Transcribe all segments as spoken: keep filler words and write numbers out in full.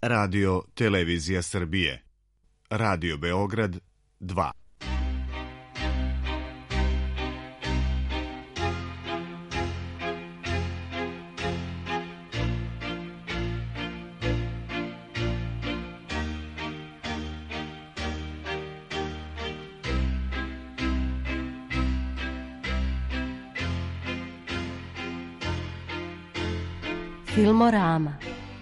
Radio Televizija Srbije. Radio Beograd dva. Filmorama.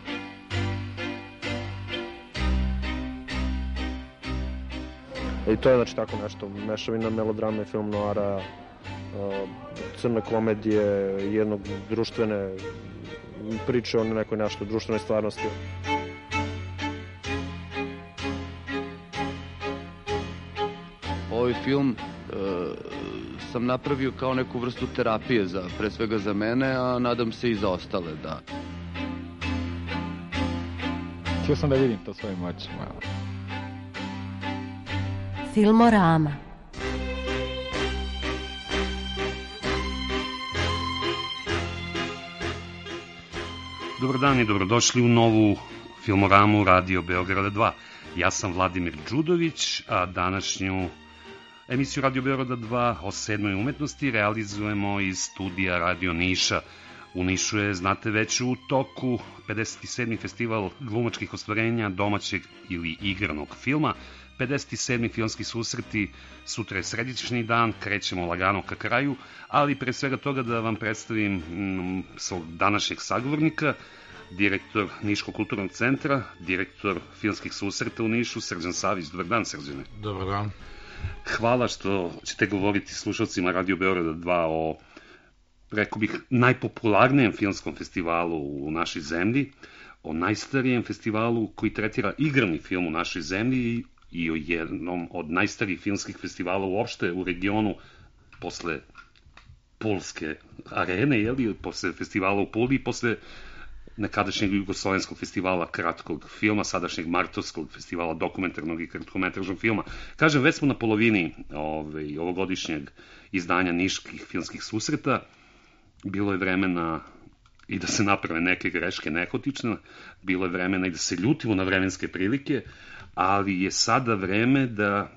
I to je znači tako nešto, mešavina melodrame, film noara, crne komedije, jednog društvene priče o nekoj nešto društvenoj stvarnosti. Ovaj film e, sam napravio kao neku vrstu terapije, za, pre svega za mene, a nadam se i za ostale, da. Htio sam da vidim to svojim očima. Filmorama. Dobar dan i dobrodošli u novu Filmoramu Radio Beograda dva. Ja sam Vladimir Đudović, a današnju emisiju Radio Beograda dva o sedmoj umetnosti realizujemo iz studija Radio Niša. U Nišu je, znate već, u toku pedeset sedmi festival glumačkih ostvarenja domaćeg ili igranog filma, pedeset sedmi filmski susreti, sutra je središnji dan, krećemo lagano ka kraju, ali pre svega toga da vam predstavim mm, svog današnjeg sagovornika, direktor Niškog kulturnog centra, direktor filmskih susreta u Nišu, Srđan Savić. Dobar dan, Srđane. Dobar dan. Hvala što ćete govoriti slušalcima Radio Beograda dva o, rekao bih, najpopularnijem filmskom festivalu u našoj zemlji, o najstarijem festivalu koji tretira igrani film u našoj zemlji i o jednom od najstarijih filmskih festivala uopšte u regionu posle Polske arene, jeli, posle festivala u Puli i posle nekadašnjeg jugoslovenskog festivala kratkog filma, sadašnjeg martovskog festivala dokumentarnog i kratkometražnog filma. Kažem, već smo na polovini ovaj, ovogodišnjeg izdanja Niških filmskih susreta. Bilo je vremena i da se naprave neke greške nehotične, bilo je vremena i da se ljutimo na vremenske prilike, ali je sada vreme da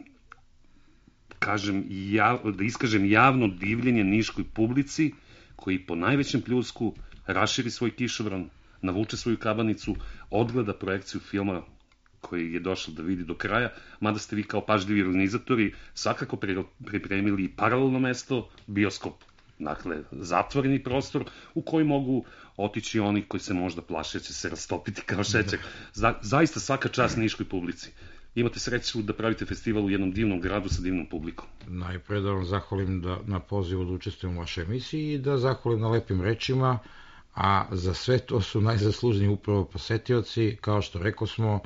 kažem, jav, da iskažem javno divljenje niškoj publici koji po najvećem pljusku raširi svoj kišobran, navuče svoju kabanicu, odgleda projekciju filma koji je došao da vidi do kraja, mada ste vi kao pažljivi organizatori svakako pripremili paralelno mesto, bioskop, dakle zatvoreni prostor u koji mogu otići oni koji se možda plaše će se rastopiti kao šećer. Za, zaista svaka čast niškoj publici. Imate sreću da pravite festival u jednom divnom gradu sa divnom publikom. Najpre da vam zahvalim da, na pozivu da učestvujem u vašoj emisiji i da zahvalim na lepim rečima, a za sve to su najzaslužniji upravo posetioci. Kao što rekao smo,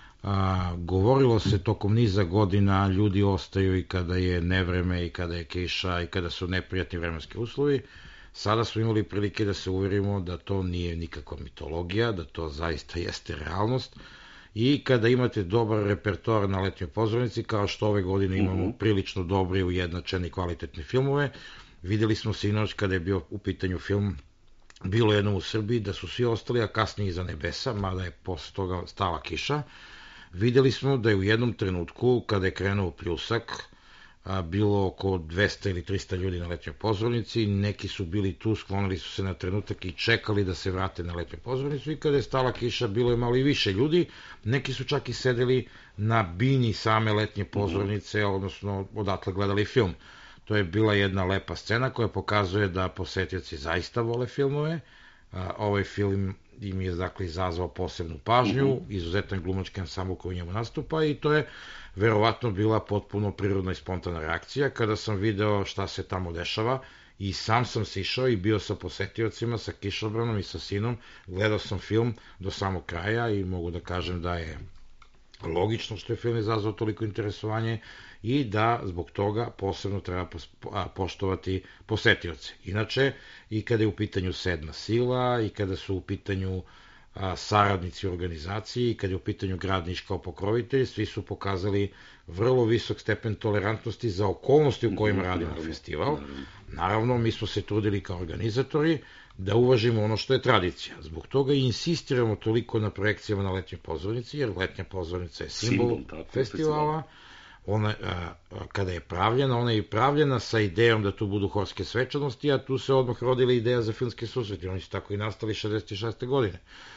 a, govorilo se tokom niza godina, ljudi ostaju i kada je nevreme i kada je kiša i kada su neprijatni vremenski uslovi. Sada smo imali prilike da se uverimo da to nije nikakva mitologija, da to zaista jeste realnost. I kada imate dobar repertoar na letnjoj pozornici, kao što ove godine imamo uh-huh. prilično dobre, ujednačene i kvalitetne filmove, videli smo sinoć kada je bio u pitanju film Bilo jedno u Srbiji, da su svi ostali, a kasnije iza nebesa, mada je posle toga stala kiša. Videli smo da je u jednom trenutku, kada je krenuo pljusak, a, bilo oko dvesta ili trista ljudi na letnjoj pozornici, neki su bili tu, sklonili su se na trenutak i čekali da se vrate na letnju pozornicu i kada je stala kiša bilo je malo i više ljudi, neki su čak i sedeli na bini same letnje pozornice, odnosno odatle gledali film. To je bila jedna lepa scena koja pokazuje da posetioci zaista vole filmove. A, ovaj film im je dakle izazvao posebnu pažnju, izuzetan glumački ansambl koji u njemu nastupa i to je verovatno bila potpuno prirodna i spontana reakcija. Kada sam video šta se tamo dešava i sam sam se išao i bio sa posetiocima, sa kišobranom i sa sinom, gledao sam film do samog kraja i mogu da kažem da je logično što je film izazvao toliko interesovanje i da zbog toga posebno treba poštovati posetioce. Inače, i kada je u pitanju Sedma sila, i kada su u pitanju a, saradnici u organizaciji i kad je u pitanju grad Niš kao pokrovitelj, svi su pokazali vrlo visok stepen tolerantnosti za okolnosti u kojima radimo festival. Naravno, mi smo se trudili kao organizatori da uvažimo ono što je tradicija. Zbog toga i insistiramo toliko na projekcijama na letnjoj pozornici, jer letnja pozornica je simbol, simbol festivala. Ona, a, a, kada je pravljena, ona je pravljena sa idejom da tu budu horske svečanosti, a tu se odmah rodila ideja za filmske susrete. Oni su tako i nastali šezdeset šeste. godine.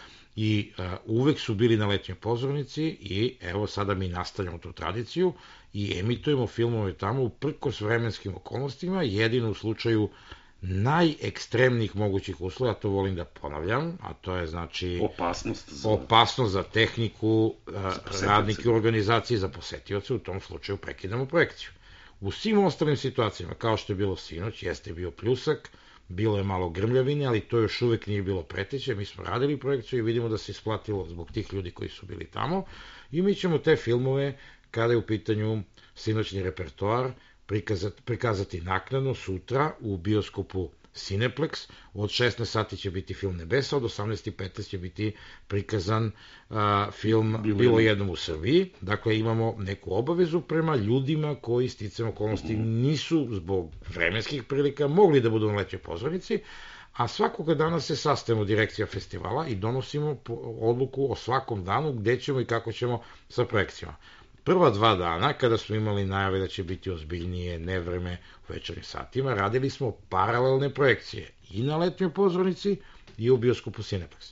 I a, uvek su bili na letnjoj pozornici i evo sada mi nastavljamo tu tradiciju i emitujemo filmove tamo uprkos vremenskim okolnostima, jedino u slučaju najekstremnijih mogućih uslova, to volim da ponavljam, a to je znači opasnost za, opasnost za tehniku, za radnike u organizaciji, za posetioce, u tom slučaju prekidamo projekciju. U svim ostalim situacijama, kao što je bilo sinoć, jeste bio pljusak, bilo je malo grmljavine, ali to još uvek nije bilo preteće, mi smo radili projekciju i vidimo da se isplatilo zbog tih ljudi koji su bili tamo i mi ćemo te filmove, kada je u pitanju sinoćni repertoar, prikazati, prikazati naknadno sutra u bioskopu Cineplex. Od šesnaest sati će biti film Nebesa, od osamnaest i petnaest će biti prikazan a, film Bilo, Bilo jednom u Srbiji. Dakle, imamo neku obavezu prema ljudima koji sticam okolnosti nisu zbog vremenskih prilika mogli da budu na letnjoj pozornici, a svakoga dana se sastajemo direkcija festivala i donosimo odluku o svakom danu gde ćemo i kako ćemo sa projekcijama. Prva dva dana, kada smo imali najave da će biti ozbiljnije nevreme u večernjim satima, radili smo paralelne projekcije i na letnjoj pozornici i u bioskopu Cineplex.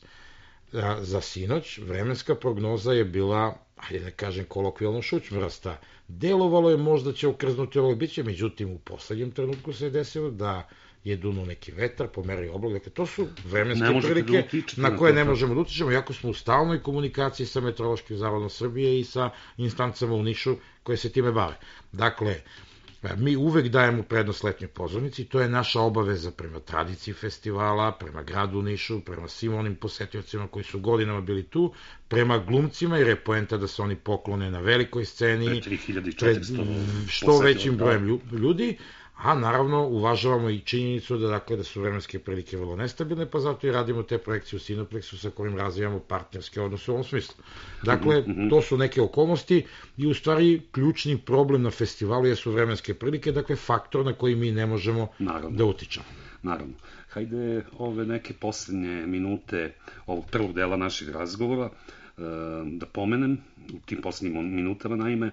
Za sinoć vremenska prognoza je bila, hajde da kažem kolokvijalno, šućmrasta. Delovalo je možda će okrznuti ovo biće, međutim u poslednjem trenutku se je desilo da je dunuo neki vetar, pomerio oblak. Dakle, to su vremenske prilike da na koje ne možemo da utičemo, iako smo u stalnoj komunikaciji sa Meteorološkim zavodom Srbije i sa instancama u Nišu koje se time bave. Dakle, mi uvek dajemo prednost letnjoj pozornici, to je naša obaveza prema tradiciji festivala, prema gradu Nišu, prema svim onim posetiocima koji su godinama bili tu, prema glumcima, jer je poenta da se oni poklone na velikoj sceni, pred što većim brojem ljudi, a naravno uvažavamo i činjenicu da, dakle, da su vremenske prilike vrlo nestabilne, pa zato i radimo te projekcije u Cineplexu sa kojim razvijamo partnerske odnose u ovom smislu. Dakle, mm-hmm. to su neke okolnosti i u stvari ključni problem na festivalu jesu vremenske prilike, dakle faktor na koji mi ne možemo naravno da utičemo. Naravno. Hajde ove neke poslednje minute ovog prvog dela našeg razgovora da pomenem, u tim poslednjim minutama naime,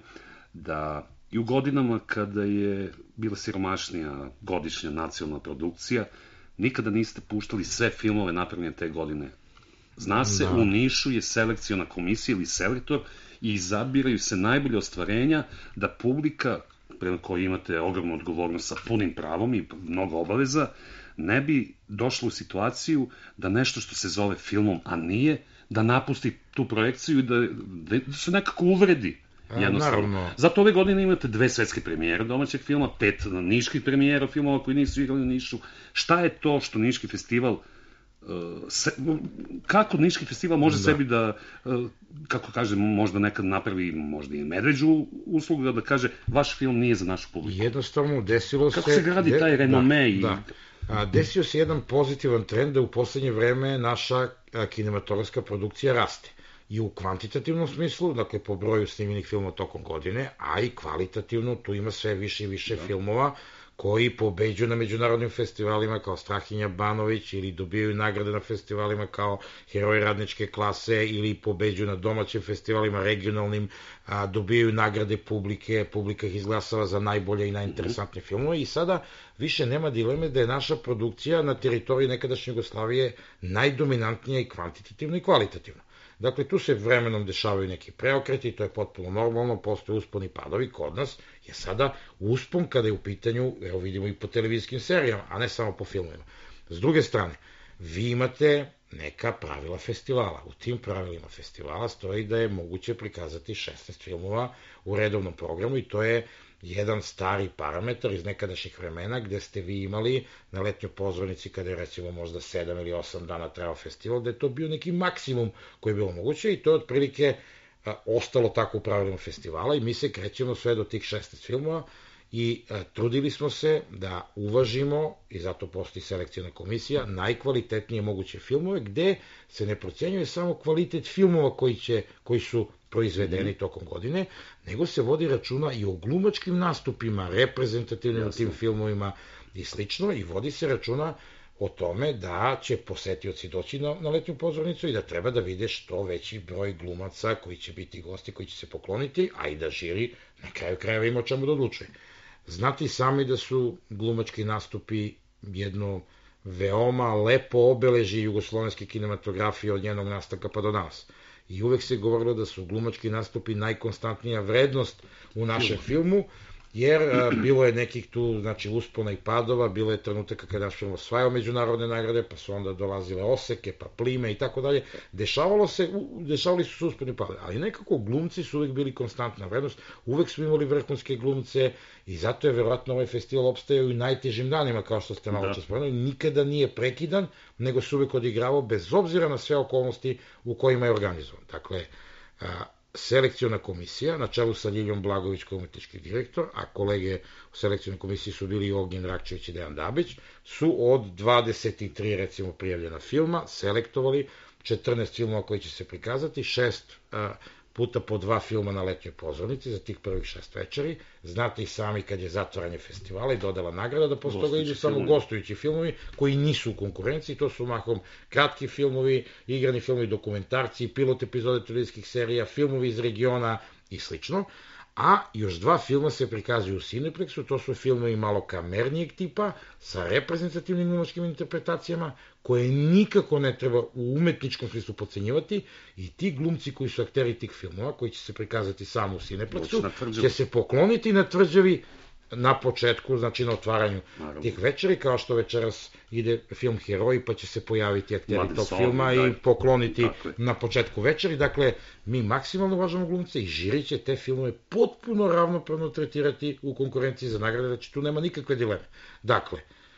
da i u godinama kada je bila siromašnija godišnja nacionalna produkcija, nikada niste puštali sve filmove napravljene te godine. Zna se, da. U Nišu je selekciona komisija ili selektor i izabiraju se najbolje ostvarenja da publika, prema kojoj imate ogromnu odgovornost sa punim pravom i mnogo obaveza, ne bi došlo u situaciju da nešto što se zove filmom, a nije, da napusti tu projekciju i da, da se nekako uvredi. Jednostavno. Zato ove godine imate dve svetske premijere domaćeg filma, pet niških premijera filmova koji nisu igrali u Nišu. Šta je to što Niški festival, uh, se, kako Niški festival može da. sebi da, uh, kako kažem, možda nekad napravi možda i medveđu uslugu da kaže vaš film nije za našu publiku. Jednostavno desilo kako se... Kako se gradi taj renome da, i... Da. A, desio se jedan pozitivan trend da u poslednje vreme naša a, kinematografska produkcija raste. I u kvantitativnom smislu, dakle po broju snimljenih filmova tokom godine, a i kvalitativno, tu ima sve više i više da. filmova koji pobeđuju na međunarodnim festivalima kao Strahinja Banović ili dobijaju nagrade na festivalima kao Heroji radničke klase ili pobeđuju na domaćim festivalima regionalnim, a, dobijaju nagrade publike, publika ih izglasava za najbolje i najinteresantnije filmove i sada više nema dileme da je naša produkcija na teritoriji nekadašnje Jugoslavije najdominantnija i kvantitativno i kvalitativno. Dakle, tu se vremenom dešavaju neki preokreti, to je potpuno normalno, postoje usponi padovi, kod nas je sada uspon kada je u pitanju, evo vidimo i po televizijskim serijama, a ne samo po filmovima. S druge strane, vi imate neka pravila festivala. U tim pravilima festivala stoji da je moguće prikazati šesnaest filmova u redovnom programu i to je jedan stari parametar iz nekadašnjih vremena gde ste vi imali na letnjoj pozornici kada je recimo možda sedam ili osam dana trajao festival, da je to bio neki maksimum koji je bilo moguće i to je otprilike a, ostalo tako u pravilima festivala i mi se krećemo sve do tih šesnaest filmova i e, trudili smo se da uvažimo, i zato postoji selekcijna komisija, najkvalitetnije moguće filmove, gde se ne procenjuje samo kvalitet filmova koji, će, koji su proizvedeni tokom godine, nego se vodi računa i o glumačkim nastupima, reprezentativnim u tim filmovima i slično, i vodi se računa o tome da će posetioci doći na, na letnju pozornicu i da treba da vide što veći broj glumaca koji će biti gosti, koji će se pokloniti, a i da žiri na kraju krajeva ima o čemu da odlučuje. Znate i sami da su glumački nastupi jedno veoma lepo obeleži jugoslovenske kinematografije od njenog nastanka pa do nas. I uvek se govorilo da su glumački nastupi najkonstantnija vrednost u našem filmu, jer a, bilo je nekih tu, znači, uspona i padova, bilo je trenutaka kada naš film osvajao međunarodne nagrade, pa su onda dolazile oseke, pa plime i tako dalje. Dešavalo se, u, dešavali su se usponi i padovi, ali nekako glumci su uvek bili konstantna vrednost, uvek smo imali vrhunske glumce i zato je verovatno ovaj festival opstajao i u najtežim danima, kao što ste malo čas spomenuli, nikada nije prekidan, nego se uvek odigravao bez obzira na sve okolnosti u kojima je organizovan. Dakle, a, selekciona komisija, na čelu sa Ljiljom Blagović kao umetnički direktor, a kolege u selekcionoj komisiji su bili Ognjen Rakčević i Dejan Dabić, su od dvadeset tri, recimo, prijavljena filma selektovali četrnaest filmova koji će se prikazati, šest a, puta po dva filma na letnjoj pozornici za tih prvih šest večeri. Znate i sami kad je zatvaranje festivala i dodala nagrada da posle toga idu samo gostujući filmovi koji nisu u konkurenciji, to su mahom kratki filmovi, igrani filmovi, dokumentarci, pilot epizode televizijskih serija, filmovi iz regiona i slično. A još dva filma se prikazuju u Cineplexu, to su filmovi malo kamernijeg tipa, sa reprezentativnim glumačkim interpretacijama, koje nikako ne treba u umetničkom smislu podcenjivati, i ti glumci koji su akteri tih filmova, koji će se prikazati samo u Cineplexu, će se pokloniti na tvrđavi na početku, znači na otvaranju Naravno. tih večeri, kao što večeras ide film Heroji, pa će se pojaviti akteri Mlade tog Sovi, filma daj. i pokloniti na početku večeri. Dakle, mi maksimalno važamo glumce i žiri će te filmove potpuno ravnopravno tretirati u konkurenciji za nagrade, znači tu nema nikakve dileme. Dakle,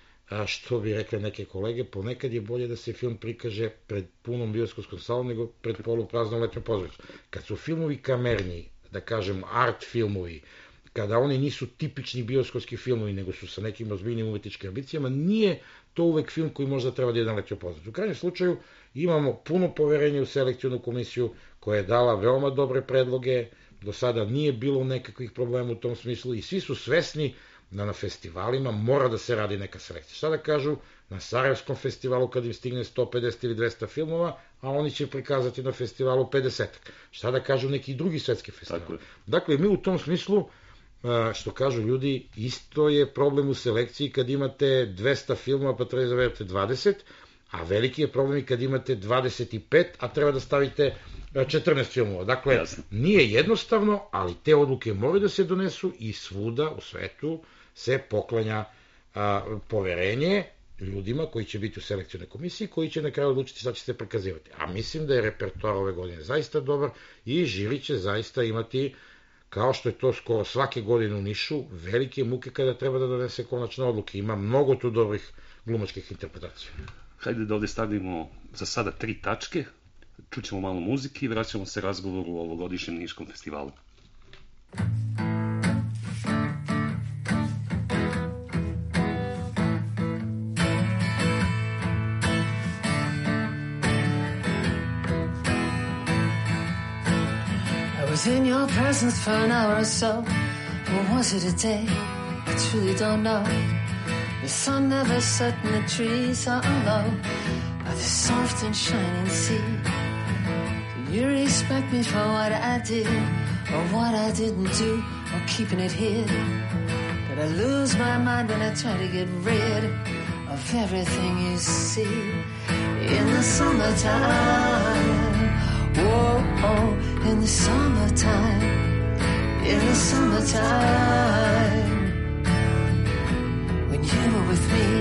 a što bi rekli neke kolege, ponekad je bolje da se film prikaže pred punom bioskopskom salom nego pred polupraznom letnjom pozornicom. Kad su filmovi kamerniji, da kažem art filmovi, kada oni nisu tipični bioskopski filmovi, nego su sa nekim ozbiljnim umetničkim ambicijama, nije to uvek film koji možda treba da je na letnjoj pozornici. U krajnjem slučaju imamo puno poverenja u selekcijnu komisiju koja je dala veoma dobre predloge, do sada nije bilo nekakvih problema u tom smislu i svi su svesni da na festivalima mora da se radi neka selekcija. Šta da kažu, na Sarajevskom festivalu kad im stigne sto pedeset ili dvesta filmova, a oni će prikazati na festivalu pedeset. Šta da kažu neki drugi svetski festival. Dakle, mi u tom smislu, što kažu ljudi, isto je problem u selekciji kad imate dvesta filmova pa treba da zavedete dvadeset, a veliki je problem i kad imate dvadeset pet, a treba da stavite četrnaest filmova. Dakle, Jasne. nije jednostavno, ali te odluke moraju da se donesu i svuda u svetu se poklanja a, poverenje ljudima koji će biti u selekcijnoj komisiji, koji će na kraju odlučiti šta će se prikazivati. A mislim da je repertoar ove godine zaista dobar i žiri će zaista imati, kao što je to skoro svake godine u Nišu, velike muke kada treba da donese konačne odluke. Ima mnogo tu dobrih glumačkih interpretacija. Hajde da ovde stavimo za sada tri tačke, čućemo malo muzike i vraćamo se razgovoru o ovogodišnjem Niškom festivalu. I was in your presence for an hour or so, or was it a day? I truly don't know. The sun never set in the trees on low, by the soft and shining sea. Do you respect me for what I did, or what I didn't do, or keeping it hid? Did I lose my mind when I try to get rid of everything you see? In the summertime, whoa, oh, in the summertime, in the summertime, when you were with me,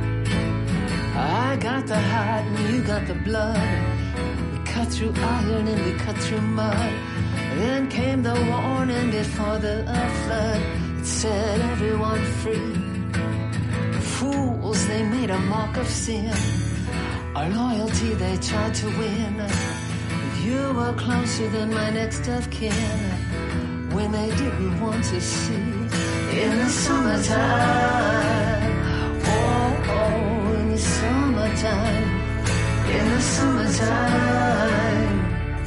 I got the heart and you got the blood. We cut through iron and we cut through mud. Then came the warning before the flood. It set everyone free. Fools, they made a mock of sin. Our loyalty they tried to win. You were closer than my next of kin when they didn't want to see. in the summertime. Oh, oh, in the summertime, in the summertime,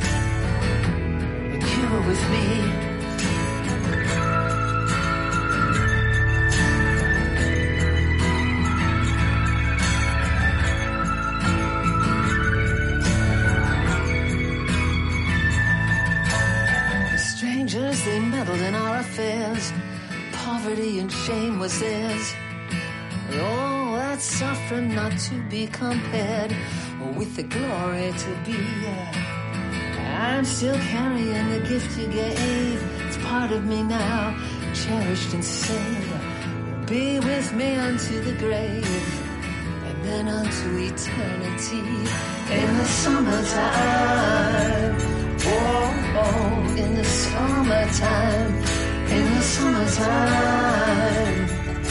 and you were with me. They meddled in our affairs. Poverty and shame was theirs. And all that suffering not to be compared with the glory to be. I'm still carrying the gift you gave. It's part of me now, cherished and saved. Be with me unto the grave, and then unto eternity. In the summertime, oh, oh, in the summertime, in the summertime,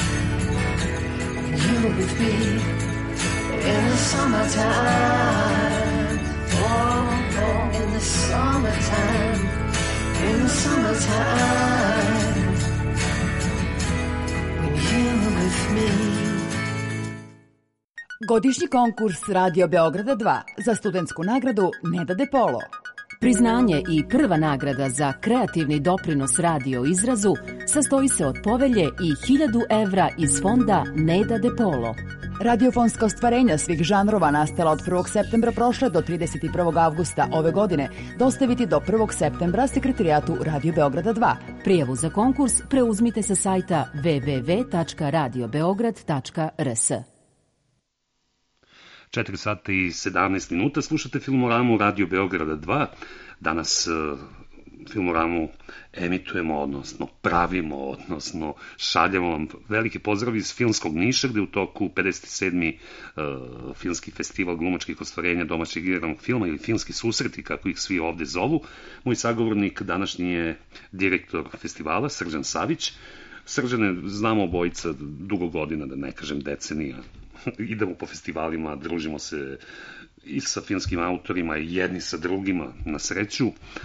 you were with me. In the summertime, oh, oh, in the summertime, in the summertime, when you were with me. Godišnji konkurs Radio Beograda dva za studentsku nagradu Neda De Polo. Priznanje i prva nagrada za kreativni doprinos radio izrazu sastoji se od povelje i hiljadu evra iz fonda Neda De Polo. Radiofonska ostvarenja svih žanrova nastala od prvog septembra prošle do trideset prvog avgusta ove godine dostaviti do prvog septembra sekretarijatu Radio Beograda dva. Prijavu za konkurs preuzmite sa sajta w w w tačka radio beograd tačka r s. četiri sata i sedamnaest minuta, slušate Filmoramu Radio Beograda dva. Danas uh, Filmoramu emitujemo, odnosno pravimo, odnosno šaljemo vam veliki pozdrav iz filmskog Niša, gde u toku pedeset sedmi Uh, filmski festival glumačkih ostvarenja domaćeg igranog filma ili filmski susreti, kako ih svi ovde zovu. Moj sagovornik današnji je direktor festivala, Srđan Savić. Srđane, znamo obojica dugo godina, da ne kažem decenija. Idemo po festivalima, družimo se i sa filmskim autorima i jedni sa drugima, na sreću.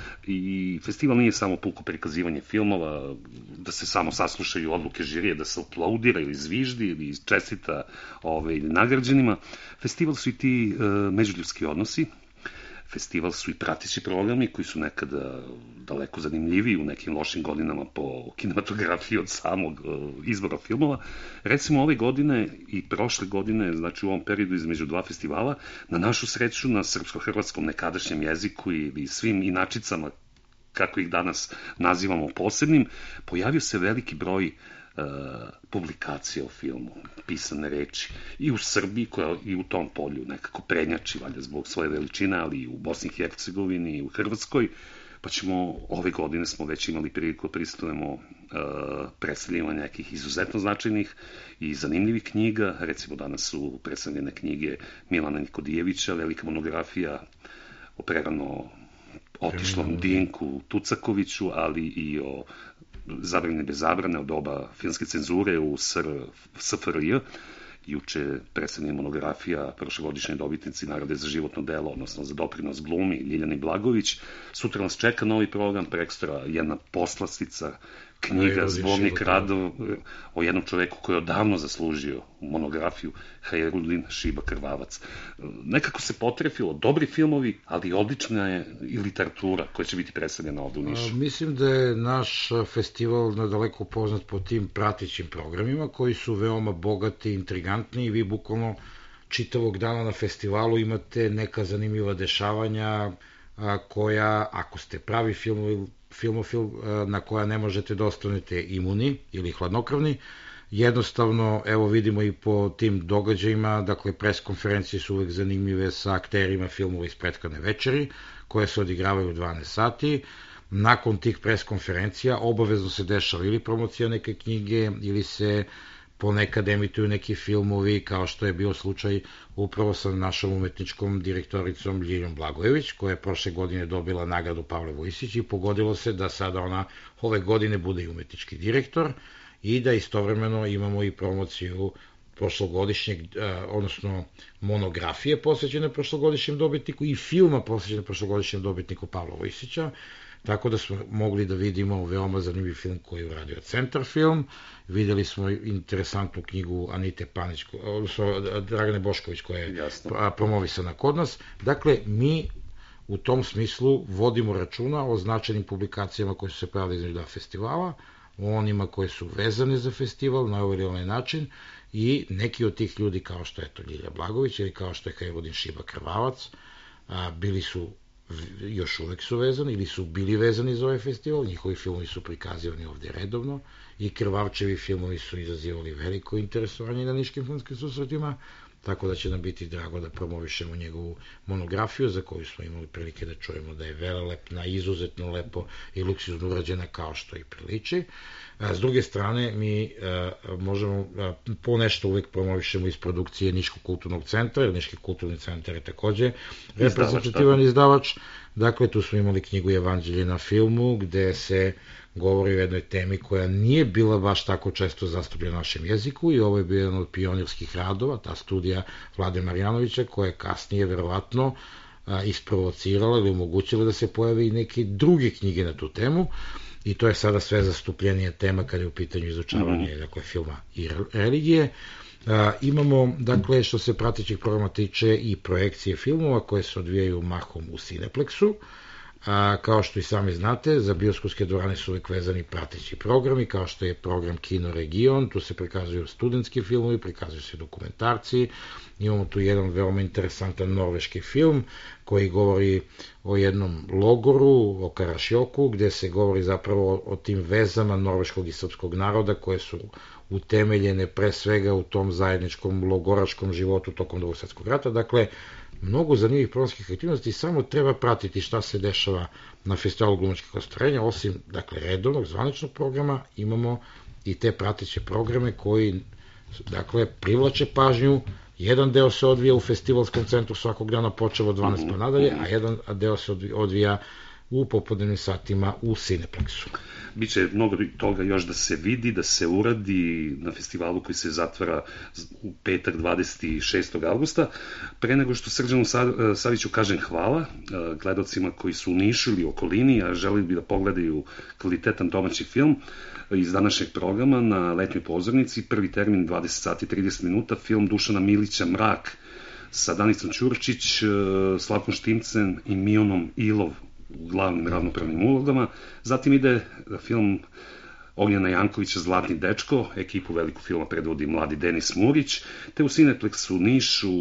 I festival nije samo puko prikazivanje filmova, da se samo saslušaju odluke žirije, da se aplaudira ili zviždi ili čestita ove, ili nagrađenima. Festival su i ti e, međuljudski odnosi. Festival su i prateći programi koji su nekada daleko zanimljiviji u nekim lošim godinama po kinematografiji od samog izbora filmova. Recimo ove godine i prošle godine, znači u ovom periodu između dva festivala, na našu sreću na srpsko-hrvatskom nekadašnjem jeziku ili svim inačicama, kako ih danas nazivamo posebnim, pojavio se veliki broj Uh, publikacija o filmu, pisane reči i u Srbiji koja i u tom polju nekako prednjači, valjda zbog svoje veličine, ali i u Bosni i Hercegovini i u Hrvatskoj, pa ćemo, ove godine smo već imali priliku pristujemo uh, predstavljima nekih izuzetno značajnih i zanimljivih knjiga. Recimo danas su predstavljene knjige Milana Nikodijevića, velika monografija o prerano otišlom Dinku Tucakoviću, ali i o Zabranjene bez zabrane od doba filmske cenzure u S F R J. Juče predstavljena monografija prošlogodišnje dobitnici nagrade za životno delo, odnosno za doprinos glumi, Ljiljani Blagović. Sutra nas čeka novi program, prekstra jedna poslastica, knjiga, zbornik radov o jednom čoveku koji je odavno zaslužio monografiju, Hajrudin Šiba Krvavac. Nekako se potrefilo, dobri filmovi, ali odlična je i literatura koja će biti predstavljena ovde u Nišu. A, mislim da je naš festival nadaleko poznat po tim pratećim programima koji su veoma bogati, intrigantni i vi bukvalno čitavog dana na festivalu imate neka zanimljiva dešavanja a, koja, ako ste pravi film, filmofil na koja ne možete da ostanete imuni ili hladnokrvni, jednostavno, evo vidimo i po tim događajima, dakle pres konferencije su uvek zanimljive sa akterima filmova iz prethodne večeri, koje se odigravaju u dvanaest sati. Nakon tih pres konferencija obavezno se dešava ili promocija neke knjige, ili se ponekad emituju neki filmovi, kao što je bio slučaj upravo sa našom umetničkom direktoricom Ljiljom Blagojević, koja je prošle godine dobila nagradu Pavle Vojsić i pogodilo se da sada ona ove godine bude i umetnički direktor i da istovremeno imamo i promociju prošlogodišnjeg, odnosno monografije posvećene prošlogodišnjem dobitniku i filma posvećene prošlogodišnjem dobitniku Pavla Vojsića. tako da smo mogli da vidimo veoma zanimljiv film koji je uradio Centar film, videli smo interesantnu knjigu Anite Panić, odnosno Dragane Bošković koja je Jasne. promovisana kod nas. Dakle, mi u tom smislu vodimo računa o značajnim publikacijama koje su se pravili između dva festivala, o onima koje su vezane za festival na ovaj ili onaj način i neki od tih ljudi kao što je to Ljilja Blagović ili kao što je Kajvodin Šiba Krvavac, a, bili su, još uvek su vezani ili su bili vezani za ovaj festival, njihovi filmovi su prikazivani ovde redovno i Krvavčevi filmovi su izazivali veliko interesovanje na niškim filmskim susretima, tako da će nam biti drago da promovišemo njegovu monografiju za koju smo imali prilike da čujemo da je velelepna, izuzetno lepo i luksuzno urađena kao što i priliči. S druge strane, mi možemo po nešto uvek promovišemo iz produkcije Niškog kulturnog centra, jer Niški kulturni centar je takođe reprezentativan izdavač. Dakle, tu smo imali knjigu Evanđelje na filmu, gde se govori o jednoj temi koja nije bila baš tako često zastupljena na našem jeziku i ovo je bio jedan od pionirskih radova, ta studija Vlade Marjanovića, koja je kasnije verovatno isprovocirala ili omogućila da se pojave i neke druge knjige na tu temu i to je sada sve zastupljenija tema kada je u pitanju izučavanje mm. dakle, filma i religije. A, imamo, dakle, što se pratećih programa tiče i projekcije filmova koje se odvijaju mahom u Cineplexu. A, kao što i sami znate, za bioskopske dvorane su uvek vezani prateći programi, kao što je program Kino Region, tu se prikazuju studentski filmovi, prikazuju se dokumentarci, imamo tu jedan veoma interesantan norveški film koji govori o jednom logoru, o Karašjoku, gde se govori zapravo o tim vezama norveškog i srpskog naroda koje su utemeljene pre svega u tom zajedničkom logoračkom životu tokom Drugog svetskog rata. Dakle, mnogo zanimljivih programskih aktivnosti, samo treba pratiti šta se dešava na festivalu glumačkih ostvarenja, osim dakle, redovnog, zvaničnog programa, imamo i te prateće programe koji dakle, privlače pažnju. Jedan deo se odvija u festivalskom centru svakog dana počeo od dvanaest pa nadalje, a jedan deo se odvija u popodnevnim satima u Cineplexu. Biće mnogo toga još da se vidi, da se uradi na festivalu koji se zatvara u petak dvadeset šestog avgusta. Pre nego što Srđanu Saviću kažem hvala gledalcima koji su u Nišu ili okolini, a želeli bi da pogledaju kvalitetan domaći film iz današnjeg programa na letnjoj pozornici. Prvi termin dvadeset sati i trideset minuta, film Dušana Milića Mrak sa Danicom Ćurčić, Slavkom Štimcem i Mijonom Ilov u glavnim ravnopravnim ulogama. Zatim ide film Ognjena Jankovića Zlatni dečko, ekipu veliku filma predvodi mladi Denis Murić, te u Cineplexu Niš u,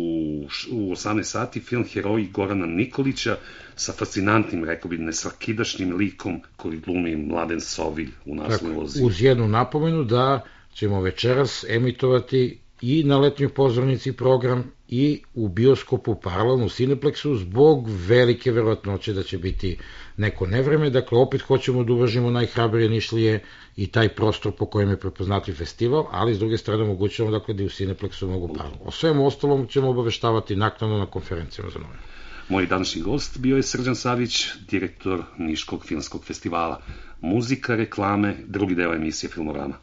u osamnaest sati film Heroji Gorana Nikolića sa fascinantnim, rekao bi, nesvakidašnjim likom koji glumi Mladen Sovilj u naslovnoj ulozi. Uz jednu napomenu da ćemo večeras emitovati i na letnjoj pozornici program i u bioskopu paralelno u Cineplexu zbog velike verovatnoće da će biti neko nevreme. Dakle, opet hoćemo da uvažimo najhrabrije Nišlije i taj prostor po kojem je prepoznatljiv festival, ali s druge strane omogućujemo dakle, da i u Cineplexu mogu paralelno. O svemu ostalom ćemo obaveštavati naknadno na konferencijama za nove. Moj današnji gost bio je Srđan Savić, direktor Niškog filmskog festivala. Muzika, reklame, drugi deo emisije Filmorama.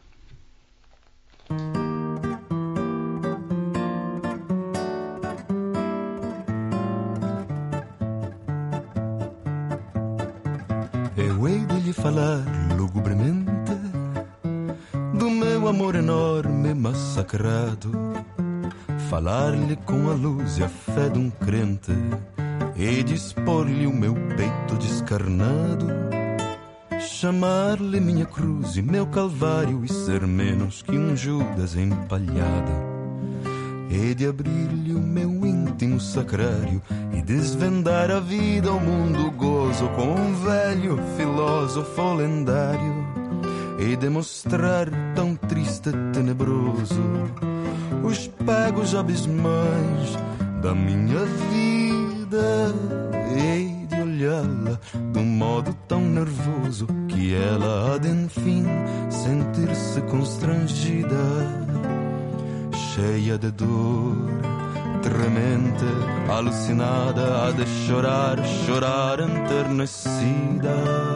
Falar lugubremente do meu amor enorme massacrado, falar-lhe com a luz e a fé de um crente e dispor-lhe o meu peito descarnado, chamar-lhe minha cruz e meu calvário e ser menos que um Judas empalhado, e de abrir-lhe o meu íntimo sacrário e desvendar a vida ao mundo gozo com um velho filósofo lendário e demonstrar tão triste e tenebroso os pegos abismais da minha vida e de olhá-la de um modo tão nervoso que ela há de enfim sentir-se constrangida, cheia de dor, tremente, alucinada, há de chorar, chorar enternecida.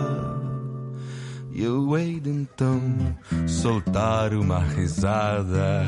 E eu hei de então soltar uma risada.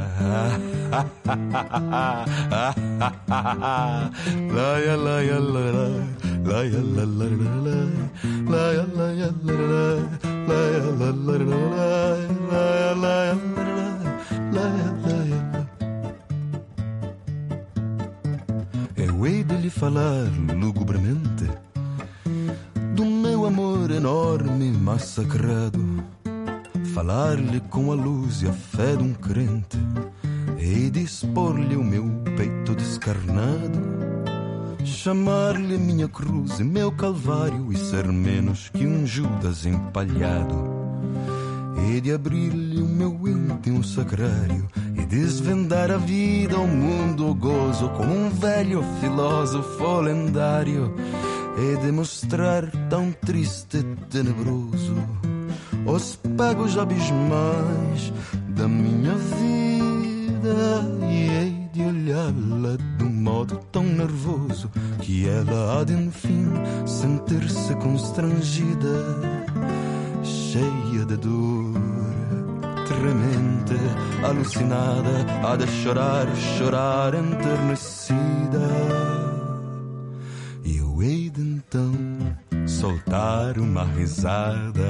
Laia, laia, laia, laia, laia, laia, laia, laia, Eu hei de lhe falar lugubremente do meu amor enorme massacrado, falar-lhe com a luz e a fé de um crente, hei de expor-lhe o meu peito descarnado, chamar-lhe minha cruz e meu calvário e ser menos que um Judas empalhado. Hei de abrir-lhe o meu íntimo sacrário e desvendar a vida ao mundo, o gozo, como um velho filósofo lendário. Hei de mostrar tão triste e tenebroso os pegos abismais da minha vida, e hei de olhá-la de um modo tão nervoso que ela há de enfim sentir-se constrangida, cheia de dor, tremente, alucinada, há de chorar, chorar enternecida. E eu hei de então soltar uma risada.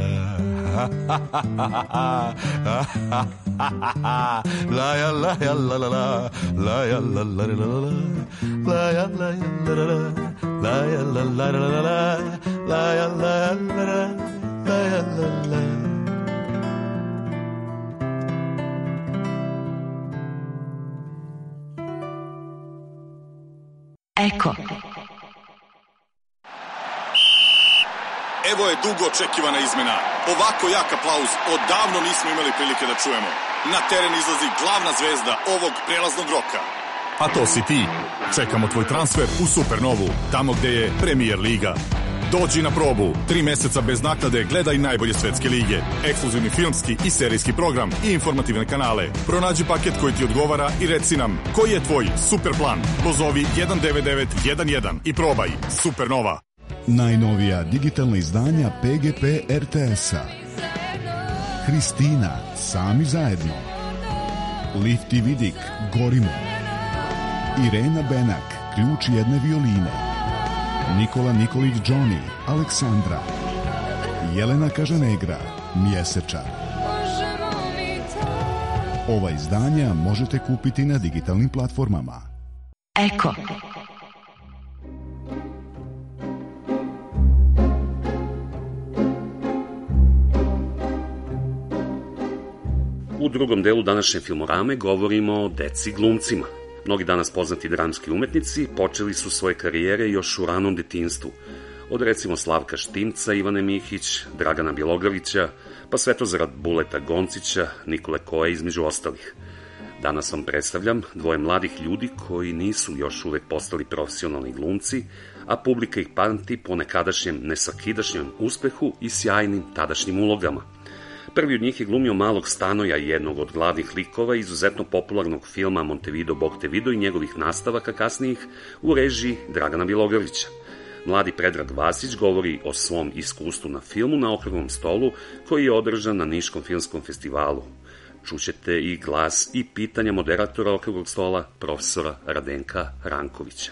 Laia, laia, la la la, laia, la la la la, laia, laia, la la la, laia, la la la la, laia, la la la, laia, la la. Eko. Evo je dugo očekivana izmena. Ovako jak aplauz odavno nismo imali prilike da čujemo. Na teren izlazi glavna zvezda ovog prelaznog roka. A to si ti. Čekamo tvoj transfer u Supernovu, tamo gde je Premier Liga. Dođi na probu. Tri meseca bez naknade gledaj najbolje svetske lige. Ekskluzivni filmski i serijski program i informativne kanale. Pronađi paket koji ti odgovara i reci nam koji je tvoj super plan. Pozovi jedan devet devet jedan jedan i probaj. Supernova. Najnovija digitalna izdanja P G P R T S-a. Hristina, sami zajedno. Lifti Vidik, gorimo. Irena Benak, ključ jedne violine. Nikola Nikolić Johnny, Aleksandra. Jelena Kažanegra, Mjesečar. Ova izdanja možete kupiti na digitalnim platformama. Eko. U drugom delu današnje Filmorame govorimo o deci glumcima. Mnogi danas poznati dramski umetnici počeli su svoje karijere još u ranom detinjstvu, od recimo Slavka Štimca, Ivane Mihić, Dragana Bjelogrlića, pa Svetozara Buleta Goncića, Nikole Koje između ostalih. Danas vam predstavljam dvoje mladih ljudi koji nisu još uvek postali profesionalni glumci, a publika ih pamti po nekadašnjem nesvakidašnjem uspehu i sjajnim tadašnjim ulogama. Prvi od njih je glumio malog Stanoja, jednog od glavnih likova izuzetno popularnog filma Montevideo, Bog te video i njegovih nastavaka kasnijih u režiji Dragana Bjelogrlića. Mladi Predrag Vasić govori o svom iskustvu na filmu na okruglom stolu koji je održan na Niškom filmskom festivalu. Čućete i glas i pitanja moderatora okruglog stola, profesora Radenka Rankovića.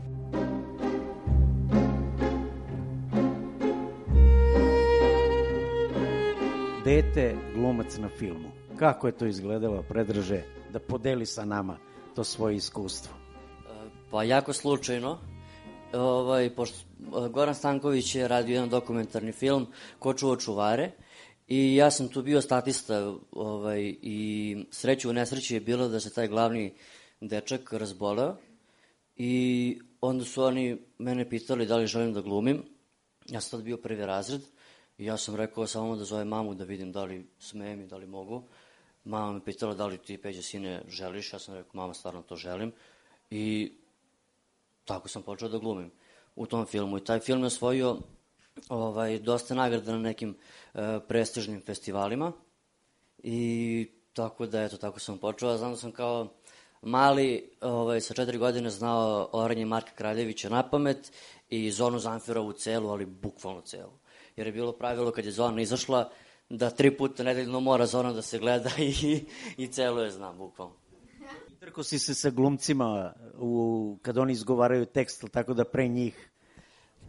Dete glumac na filmu. Kako je to izgledalo, Predraže, da podeli sa nama to svoje iskustvo? Pa jako slučajno. Ovaj, pošto Goran Stanković je radio jedan dokumentarni film Ko čuva čuvare i ja sam tu bio statista ovaj, i sreću u nesreći je bilo da se taj glavni dečak razboleo i onda su oni mene pitali da li želim da glumim. Ja sam tad bio prvi razred i ja sam rekao samo da zovem mamu da vidim da li smijem i da li mogu. Mama me pitala da li ti, Peđa, sine, želiš. Ja sam rekao, mama, stvarno to želim. I tako sam počeo da glumim u tom filmu. I taj film je osvojio ovaj, dosta nagrada na nekim e, prestižnim festivalima. I tako da, eto, tako sam počeo. Znam da sam kao mali, ovaj, sa četiri godine znao Oranje Marka Kraljevića na pamet i Zonu Zamfirovu celu, ali bukvalno celu. Jer je bilo pravilo kad je Zona izašla da tri puta nedeljno mora Zona da se gleda i, i celo je znam, bukvalno. Trko si se sa glumcima u, kad oni izgovaraju tekst, tako da pre njih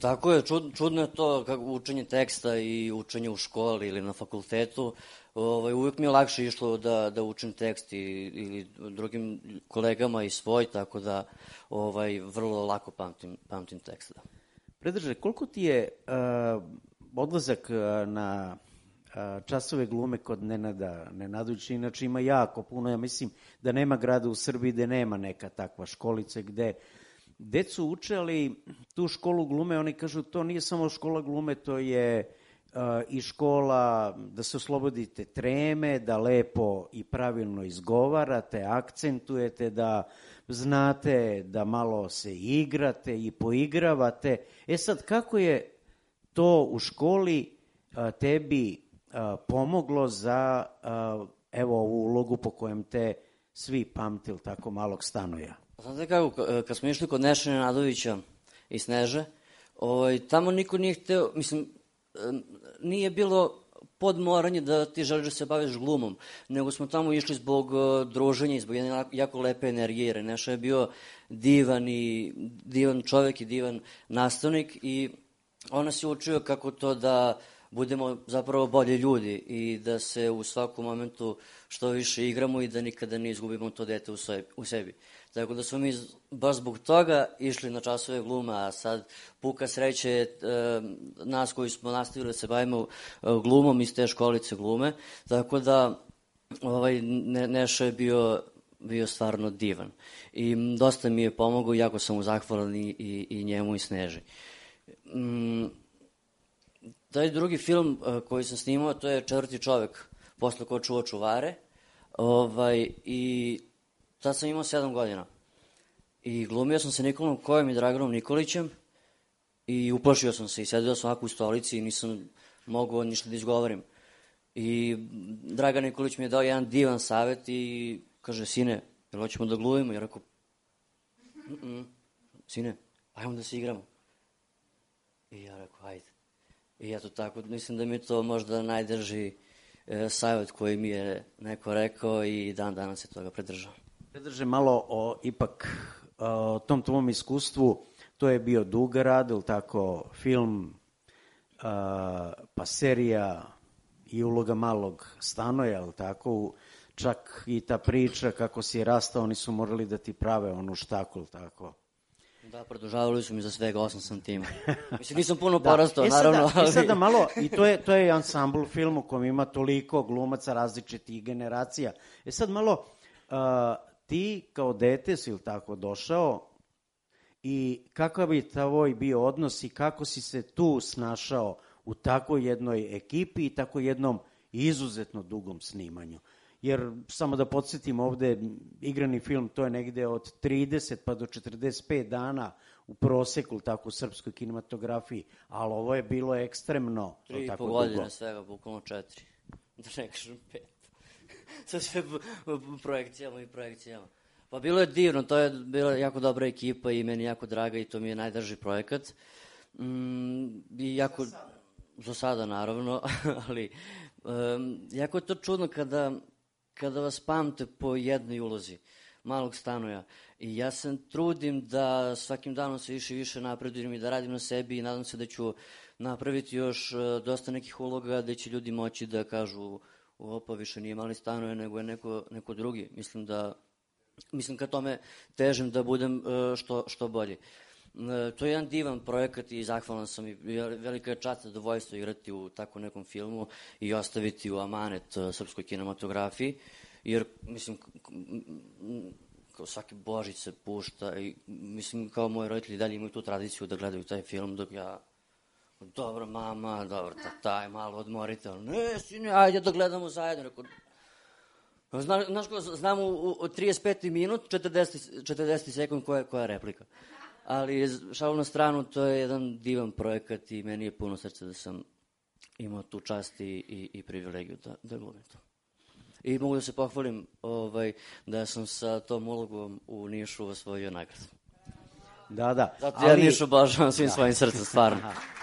Tako je, čud, čudno je to kako učenje teksta i učenje u školi ili na fakultetu. Ovaj, uvijek mi je lakše išlo da, da učim tekst i, ili drugim kolegama i svoj, tako da ovaj, vrlo lako pamtim, pamtim tekst. Da. Predrže, koliko ti je uh, odlazak uh, na uh, časove glume kod Nenada Nenadovića, inače ima jako puno, ja mislim da nema grada u Srbiji gde nema neka takva školica gde decu uče, ali tu školu glume, oni kažu to nije samo škola glume, to je uh, i škola da se oslobodite treme, da lepo i pravilno izgovarate, akcentujete, da znate da malo se igrate i poigravate. E sad, kako je to u školi uh, tebi uh, pomoglo za uh, evo ovu ulogu po kojem te svi pamtili tako malog Stanoja? Znate kako, kad smo išli kod Neše Nenadovića i Sneže, ovaj, tamo niko nije hteo, mislim, nije bilo podmoranje da ti želiš da se baviš glumom, nego smo tamo išli zbog druženja i zbog jedne jako lepe energije, jer Neša je bio divan i divan čovek i divan nastavnik i on nas je učio kako to da budemo zapravo bolji ljudi i da se u svakom momentu što više igramo i da nikada ne izgubimo to dete u sebi. Tako da smo mi baš zbog toga išli na časove gluma, a sad puka sreće e, nas koji smo nastavili da se bavimo glumom iz te školice glume, tako da ovaj, ne, Neša je bio, bio stvarno divan. I dosta mi je pomogao, jako sam mu zahvalan i, i, i njemu i Sneži. Mm, taj drugi film uh, koji sam snimao, to je Četvrti čovek, posle Ko čuva čuvare. Ovaj, I tad sam imao sedam godina. I glumio sam se Nikolom Kojem i Draganom Nikolićem i uplašio sam se i sedeo sam ovako u stolici i nisam mogao ništa da izgovorim. I Dragan Nikolić mi je dao jedan divan savet i kaže, sine, jel hoćemo da glumimo? I ja rekao, mm-mm, sine, ajmo da se igramo. I ja rekao, ajde. I eto tako, mislim da mi to možda najdrži e, savjet koji mi je neko rekao i dan danas se toga predržao. Predrže malo o, ipak, o tom tvom iskustvu, to je bio dug rad, ili tako, film, a, pa serija i uloga malog Stanoja, ili tako, čak i ta priča kako si rastao, oni su morali da ti prave onu štaku, ili tako. Da, produžavali su mi za svega osam santima. Mislim, nisam puno porastao, da. e naravno. Sada, ali... E sada malo, i to je, to je ansambl film u kojem ima toliko glumaca različitih generacija. E sad malo, uh, ti kao dete si ili tako došao i kakav je tvoj bio odnos i kako si se tu snašao u takvoj jednoj ekipi i tako jednom izuzetno dugom snimanju? Jer, samo da podsjetim ovde, igrani film, to je negde od trideset pa do četrdeset pet dana u proseku, tako, u srpskoj kinematografiji, ali ovo je bilo ekstremno. Tri i po godine svega, bukvalno četiri, da ne kažem pet. Sa sve projekcijama i projekcijama. Pa bilo je divno, to je bila jako dobra ekipa i meni jako draga i to mi je najdrži projekat. Mm, i jako, za sada naravno, ali um, jako je to čudno kada... kada vas pamte po jednoj ulozi malog Stanoja. I ja se trudim da svakim danom se više i više napredujem i da radim na sebi i nadam se da ću napraviti još dosta nekih uloga da će ljudi moći da kažu opa, više nije mali Stanoje, nego je neko, neko drugi. Mislim da, mislim ka tome težim da budem što, što bolji. To je jedan divan projekat i zahvalan sam i velika je čast zadovoljstvo igrati u tako nekom filmu i ostaviti u amanet srpskoj kinematografiji, jer mislim kao svaki Božić se pušta i mislim kao moji roditelji dalje imaju tu tradiciju da gledaju taj film dok ja dobro mama, dobro tata, malo odmorite, ali ne sine, ajde da gledamo zajedno. Znaš, znaš ko, znam u, u trideset peti minut, četrdeset, četrdeset sekund koja, koja je replika. Ali šalu na stranu, to je jedan divan projekat i meni je puno srce da sam imao tu čast i, i, i privilegiju da, da glumim to. I mogu da se pohvalim ovaj, da sam sa tom ulogom u Nišu osvojio nagradu. Da, da. Zato ali... ja Niš obožavam svim da. svojim srcem, stvarno.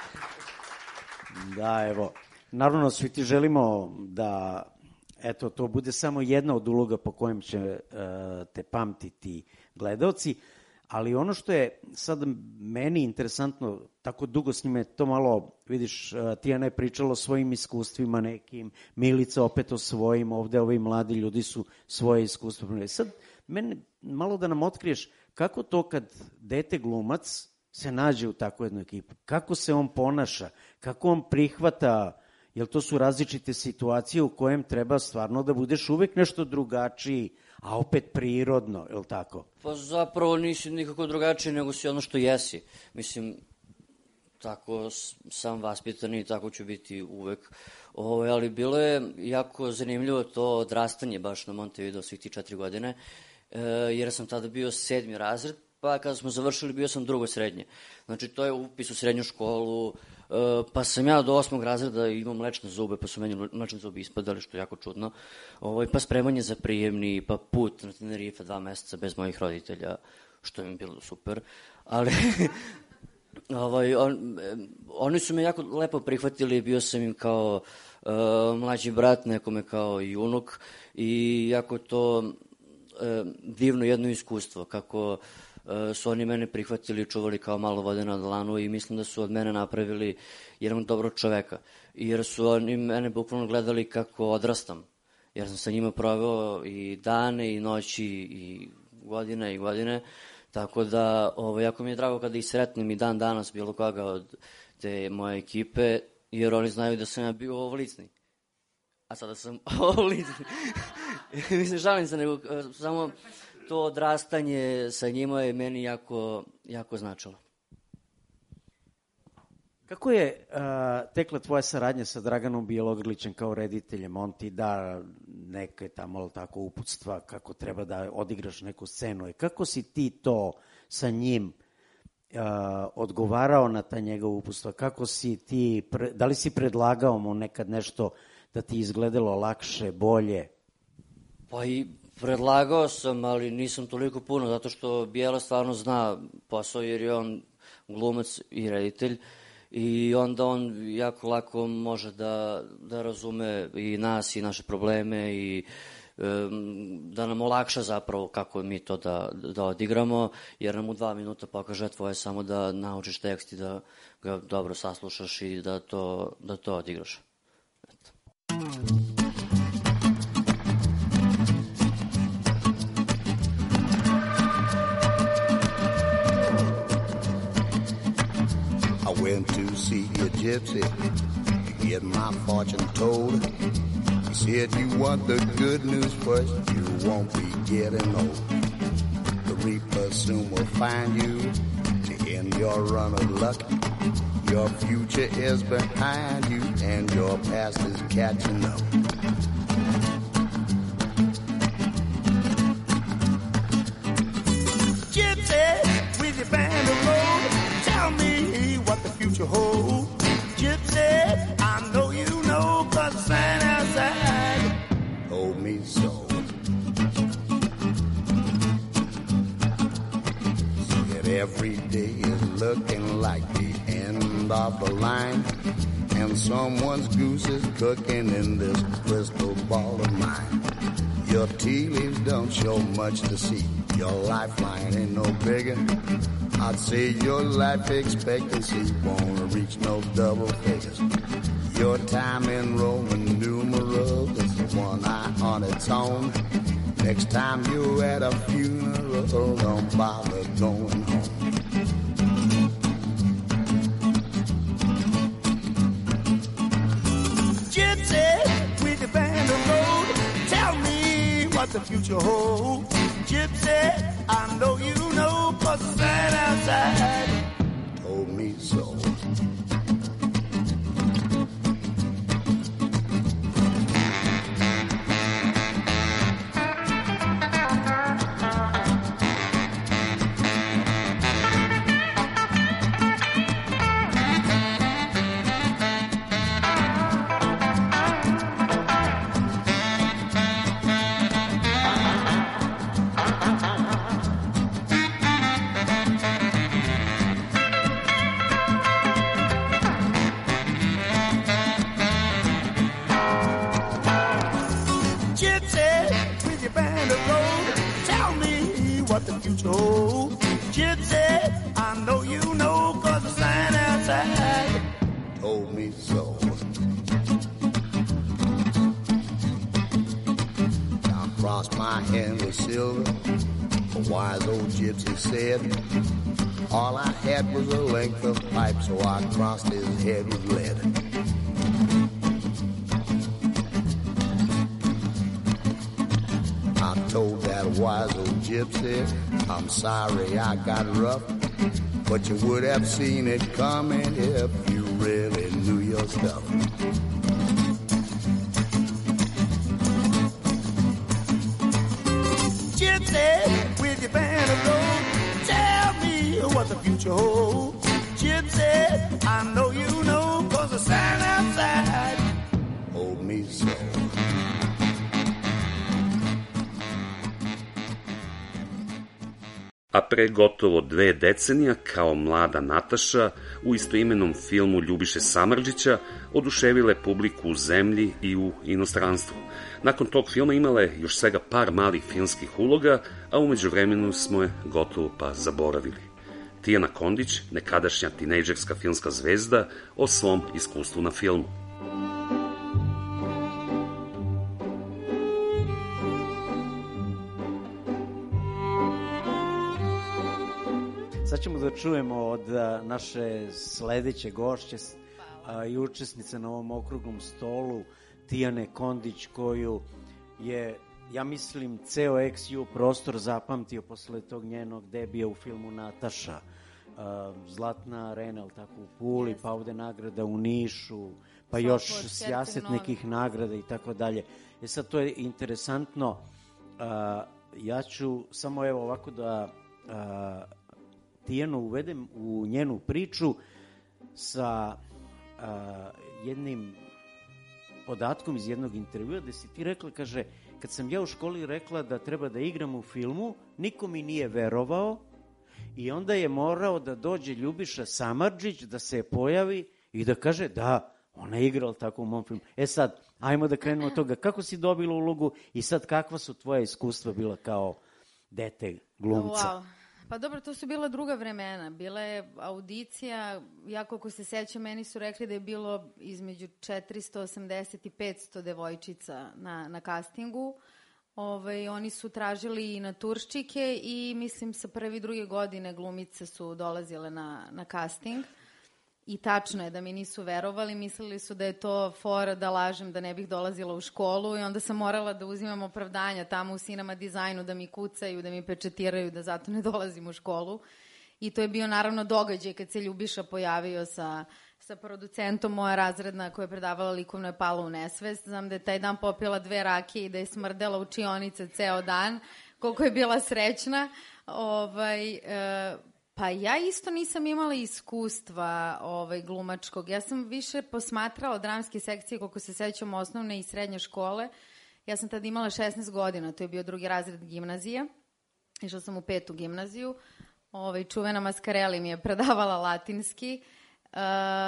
Da, evo. Naravno, svi ti želimo da eto, to bude samo jedna od uloga po kojem će uh, te pamtiti gledaoci. Ali ono što je sad meni interesantno, tako dugo s njime to malo, vidiš, Tijana je pričala o svojim iskustvima nekim, Milica opet o svojim, ovde ovi mladi ljudi su svoje iskustva. Sad, meni malo da nam otkriješ kako to kad dete glumac se nađe u takvu jednu ekipu, kako se on ponaša, kako on prihvata, jer to su različite situacije u kojem treba stvarno da budeš uvek nešto drugačiji, a opet prirodno, je li tako? Pa zapravo nisi nikako drugačiji nego si ono što jesi. Mislim, tako sam vaspitan i tako ću biti uvek. Ovo, ali bilo je jako zanimljivo to odrastanje baš na Montevideo svih ti četiri godine, e, jer sam tada bio sedmi razred, pa kada smo završili bio sam drugo srednje. Znači to je upis u srednju školu, pa sam ja do osmog razreda imao mlečne zube, pa su meni mlečne zube ispadali, što je jako čudno. Ovaj, pa spremanje za prijemni, pa put na Tenerife dva meseca bez mojih roditelja, što mi je bilo super. Ali ovaj, on, oni su me jako lepo prihvatili, bio sam im kao uh, mlađi brat, nekome kao i unuk, i jako to uh, divno jedno iskustvo, kako su oni mene prihvatili i čuvali kao malo vode na dlanu i mislim da su od mene napravili jednog dobrog čoveka. Jer su oni mene bukvalno gledali kako odrastam. Jer sam sa njima proveo i dane i noći i godine i godine. Tako da ovo, jako mi je drago kada ih sretnem i dan danas bilo koga od te moje ekipe, jer oni znaju da sam ja bio ovolicni. A sada sam ovolicni. Mislim, žalim se, nego samo to odrastanje sa njima je meni jako, jako značilo. Kako je uh, tekla tvoja saradnja sa Draganom Bjelogrlićem kao rediteljem? On ti da neke tamo tako uputstva kako treba da odigraš neku scenu. I kako si ti to sa njim uh, odgovarao na ta njegova uputstva? Kako si ti, pre, da li si predlagao mu nekad nešto da ti izgledalo lakše, bolje? Pa i predlagao sam, ali nisam toliko puno, zato što Bijela stvarno zna posao, jer je on glumac i reditelj, i onda on jako lako može da, da razume i nas i naše probleme i um, da nam olakša zapravo kako mi to da, da odigramo, jer nam u dva minuta pokaže, tvoje samo da naučiš tekst i da ga dobro saslušaš i da to, da to odigraš. Eto. I went to see a gypsy to get my fortune told. He said, you want the good news first, you won't be getting old. The reaper soon will find you to end your run of luck. Your future is behind you and your past is catching up. Gypsy, with your band of gold, tell me what the future holds. Gypsy, I know you know, 'cause the sign outside told me so. See that every day is looking like the end of the line, and someone's goose is cooking in this crystal ball of mine. Your tea leaves don't show much to see. Your lifeline ain't no bigger. I'd say your life expectancy won't reach no double figures. Your time in Roman numerals is one eye on its own. Next time you're at a funeral, don't bother going home. Gypsy, with your band of gold, tell me what the future holds. Gypsy, I know you know, 'cause the sign outside told me so. crossed my hand with silver. A wise old gypsy said, all I had was a length of pipe, so I crossed his head with lead. I told that wise old gypsy, I'm sorry I got rough, but you would have seen it coming if you really knew your stuff. Gypsy, with your band of gold, tell me what the future holds. Gypsy, I know you know, cause the sign outside hold me so. A pre gotovo dve decenija, kao mlada Nataša, u istoimenom filmu Ljubiše Samardžića, oduševile publiku u zemlji i u inostranstvu. Nakon tog filma imala je još svega par malih filmskih uloga, a umeđu vremenu smo je gotovo pa zaboravili. Tijana Kondić, nekadašnja tinejdžerska filmska zvezda, o svom iskustvu na filmu. Sad ćemo da čujemo od naše sledeće gošće i učesnice na ovom okruglom stolu, Tijane Kondić, koju je, ja mislim, ceo eks ju prostor zapamtio posle tog njenog debija u filmu Nataša. Zlatna arena, ali tako, u Puli, pa ovde nagrada u Nišu, pa još sjaset nekih nagrada i tako dalje. E sad, to je interesantno. Ja ću samo evo ovako da Tijanu uvedem u njenu priču sa jednim podatkom iz jednog intervjua gde si ti rekla, kaže, kad sam ja u školi rekla da treba da igram u filmu, niko mi nije verovao i onda je morao da dođe Ljubiša Samardžić da se pojavi i da kaže da, ona je igrala tako u mom filmu. E sad, ajmo da krenemo od toga. Kako si dobila ulogu i sad kakva su tvoja iskustva bila kao dete glumca? Wow. Pa dobro, to su bila druga vremena. Bila je audicija, ja koliko se sećam, meni su rekli da je bilo između četiristo osamdeset i petsto devojčica na, na castingu. Ove, oni su tražili i na turščike i mislim sa prve i druge godine glumice su dolazile na, na casting. I tačno je da mi nisu verovali, mislili su da je to fora da lažem da ne bih dolazila u školu i onda sam morala da uzimam opravdanja tamo u Cinema dizajnu, da mi kucaju, da mi pečatiraju, da zato ne dolazim u školu. I to je bio naravno događaj kad se Ljubiša pojavio sa, sa producentom, moja razredna koja je predavala likovno je pala u nesvest. Znam da je taj dan popila dve rakije i da je smrdela učionice ceo dan, koliko je bila srećna. Ovaj... E, Pa ja isto nisam imala iskustva ovaj, glumačkog. Ja sam više posmatrala dramske sekcije, koliko se sećam, osnovne i srednje škole. Ja sam tada imala šesnaest godina, to je bio drugi razred gimnazije. Išla sam u petu gimnaziju. Ovaj, čuvena Maskareli mi je predavala latinski. Uh,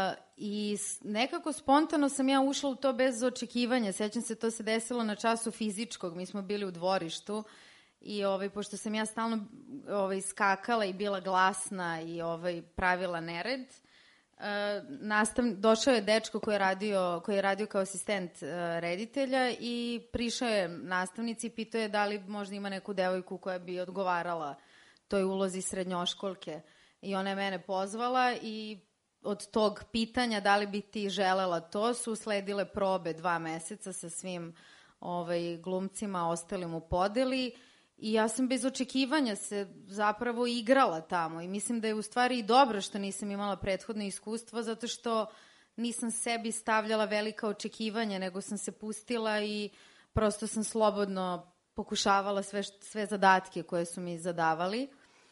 I nekako spontano sam ja ušla u to bez očekivanja. Sećam se, to se desilo na času fizičkog. Mi smo bili u dvorištu. I ovaj, pošto sam ja stalno ovaj, skakala i bila glasna i ovaj, pravila nered, uh, nastav, došao je dečko koji je radio, koji je radio kao asistent uh, reditelja i prišao je nastavnici i pitao je da li možda ima neku devojku koja bi odgovarala toj ulozi srednjoškolke. I ona je mene pozvala i od tog pitanja da li bi ti želela to su sledile probe dva meseca sa svim ovaj, glumcima ostalim u podeli. I ja sam bez očekivanja se zapravo igrala tamo i mislim da je u stvari i dobro što nisam imala prethodno iskustvo zato što nisam sebi stavljala velika očekivanja, nego sam se pustila i prosto sam slobodno pokušavala sve, sve zadatke koje su mi zadavali.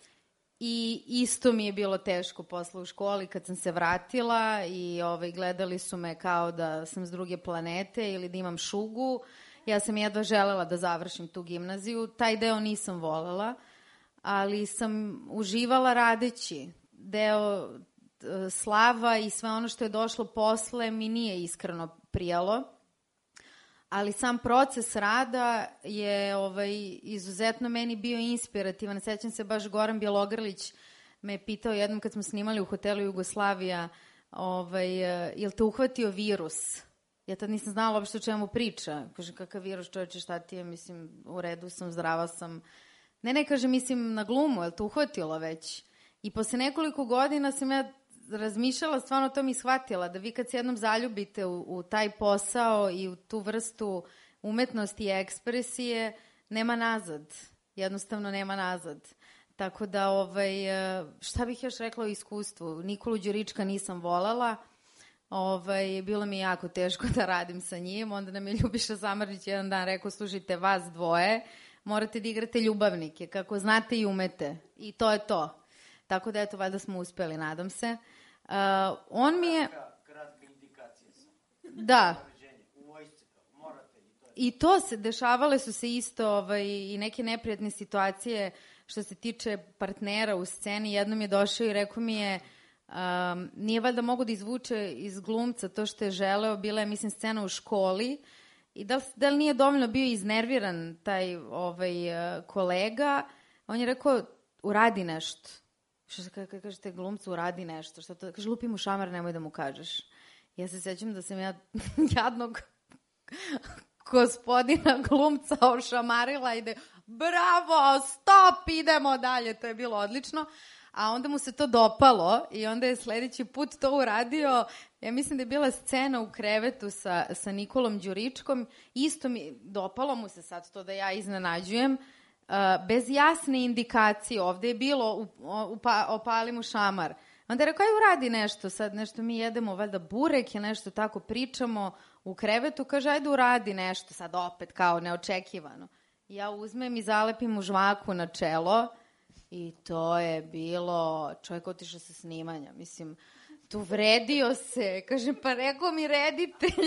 I isto mi je bilo teško posle u školi kad sam se vratila i ovaj, gledali su me kao da sam s druge planete ili da imam šugu. Ja sam jedva želela da završim tu gimnaziju. Taj deo nisam volela, ali sam uživala radeći. Deo e, slava i sve ono što je došlo posle mi nije iskreno prijalo. Ali sam proces rada je ovaj, izuzetno meni bio inspirativan. Sećam se, baš Goran Bjelogrlić me je pitao jednom kad smo snimali u hotelu Jugoslavija, ovaj, je li te uhvatio virus? Ja tad nisam znala uopšte o čemu priča. Kaže, kakav virus, čovječe, šta ti je, mislim, u redu sam, zdrava sam. Ne, ne, kaže, mislim, na glumu, je li to uhvatilo već? I posle nekoliko godina sam ja razmišljala, stvarno to mi shvatila, da vi kad se jednom zaljubite u, u taj posao i u tu vrstu umetnosti i ekspresije, nema nazad. Jednostavno nema nazad. Tako da, ovaj, šta bih još rekla o iskustvu? Nikolu Đurička nisam volala. Ovaj, bilo mi je jako teško da radim sa njim. Onda nam je Ljubiša Samardžić jedan dan rekao, slušajte, vas dvoje, morate da igrate ljubavnike, kako znate i umete. I to je to. Tako da, eto, valjda smo uspeli, nadam se. Uh, on mi je... Kratka indikacija sam. Da. U vojsci, morate. I to se, dešavale su se isto ovaj, i neke neprijatne situacije što se tiče partnera u sceni. Jednom je došao i rekao mi je, um, nije valjda mogu da izvuče iz glumca to što je želeo, bila je, mislim, scena u školi, i da li, da li nije dovoljno bio iznerviran taj ovaj, kolega, on je rekao, uradi nešto. Što se kada kažete glumcu, uradi nešto. Što to, kaže, lupi mu šamar, nemoj da mu kažeš. Ja se sećam da sam ja jadnog gospodina glumca ošamarila i da bravo, stop, idemo dalje. To je bilo odlično. A onda mu se to dopalo i onda je sledeći put to uradio. Ja mislim da je bila scena u krevetu sa, sa Nikolom Đuričkom. Isto mi, dopalo mu se sad to da ja iznenađujem. Uh, bez jasne indikacije, ovde je bilo upa, opali mu šamar. Onda je rekao, aj uradi nešto, sad nešto mi jedemo, valjda burek ili nešto tako, pričamo u krevetu, kaže, ajde uradi nešto, sad opet kao neočekivano. Ja uzmem i zalepim mu žvaku na čelo i to je bilo, čovjek otišao sa snimanja, mislim, tu vredio se, kažem, pa rekao mi reditelj.